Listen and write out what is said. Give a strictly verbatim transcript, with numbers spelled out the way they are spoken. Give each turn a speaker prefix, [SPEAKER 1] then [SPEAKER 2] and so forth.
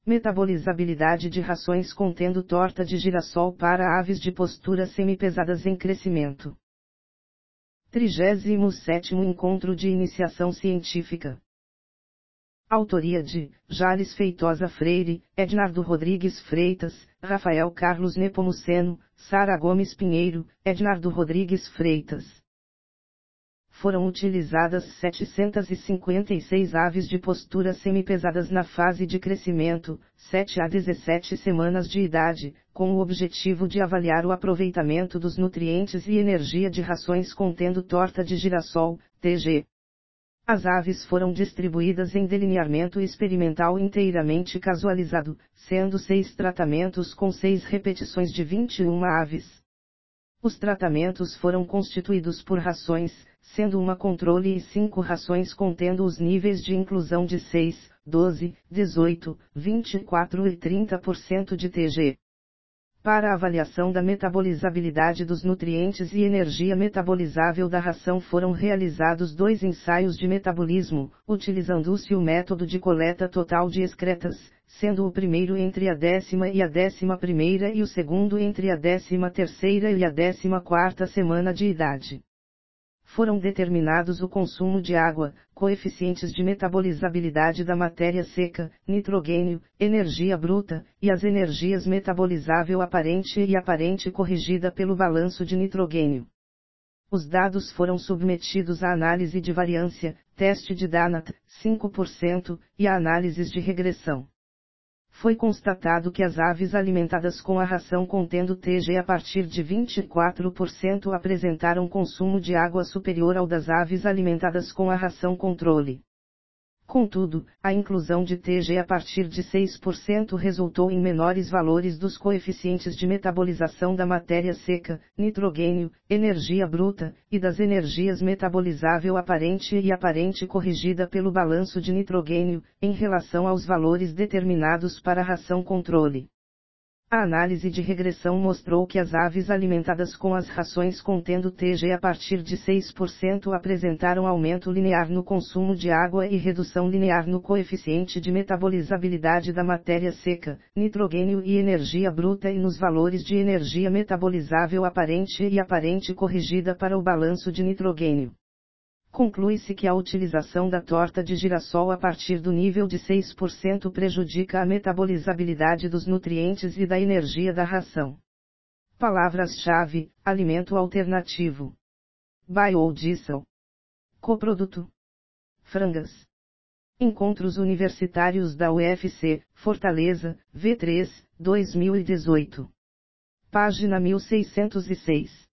[SPEAKER 1] Metabolizabilidade de rações contendo torta de girassol para aves de postura semipesadas em crescimento. trigésimo sétimo Encontro de Iniciação Científica. Autoria de Jales Feitosa Freire, Ednardo Rodrigues Freitas, Rafael Carlos Nepomuceno, Sara Gomes Pinheiro, Ednardo Rodrigues Freitas. Foram utilizadas setecentas e cinquenta e seis aves de postura semipesadas na fase de crescimento, sete a dezessete semanas de idade, com o objetivo de avaliar o aproveitamento dos nutrientes e energia de rações contendo torta de girassol, T G. As aves foram distribuídas em delineamento experimental inteiramente casualizado, sendo seis tratamentos com seis repetições de vinte e uma aves. Os tratamentos foram constituídos por rações, sendo uma controle e cinco rações contendo os níveis de inclusão de seis, doze, dezoito, vinte e quatro e trinta por cento de T G. Para a avaliação da metabolizabilidade dos nutrientes e energia metabolizável da ração foram realizados dois ensaios de metabolismo, utilizando-se o método de coleta total de excretas, sendo o primeiro entre a décima e a décima primeira e o segundo entre a décima terceira e a décima quarta semana de idade. Foram determinados o consumo de água, coeficientes de metabolizabilidade da matéria seca, nitrogênio, energia bruta, e as energias metabolizável aparente e aparente corrigida pelo balanço de nitrogênio. Os dados foram submetidos à análise de variância, teste de Dannat, cinco por cento, e a análises de regressão. Foi constatado que as aves alimentadas com a ração contendo T G a partir de vinte e quatro por cento apresentaram consumo de água superior ao das aves alimentadas com a ração controle. Contudo, a inclusão de T G a partir de seis por cento resultou em menores valores dos coeficientes de metabolização da matéria seca, nitrogênio, energia bruta, e das energias metabolizável aparente e aparente corrigida pelo balanço de nitrogênio, em relação aos valores determinados para a ração controle. A análise de regressão mostrou que as aves alimentadas com as rações contendo T G a partir de seis por cento apresentaram aumento linear no consumo de água e redução linear no coeficiente de metabolizabilidade da matéria seca, nitrogênio e energia bruta e nos valores de energia metabolizável aparente e aparente corrigida para o balanço de nitrogênio. Conclui-se que a utilização da torta de girassol a partir do nível de seis por cento prejudica a metabolizabilidade dos nutrientes e da energia da ração. Palavras-chave: alimento alternativo, biodiesel, coproduto, frangas. Encontros Universitários da U F C, Fortaleza, V três, dois mil e dezoito. Página mil seiscentos e seis.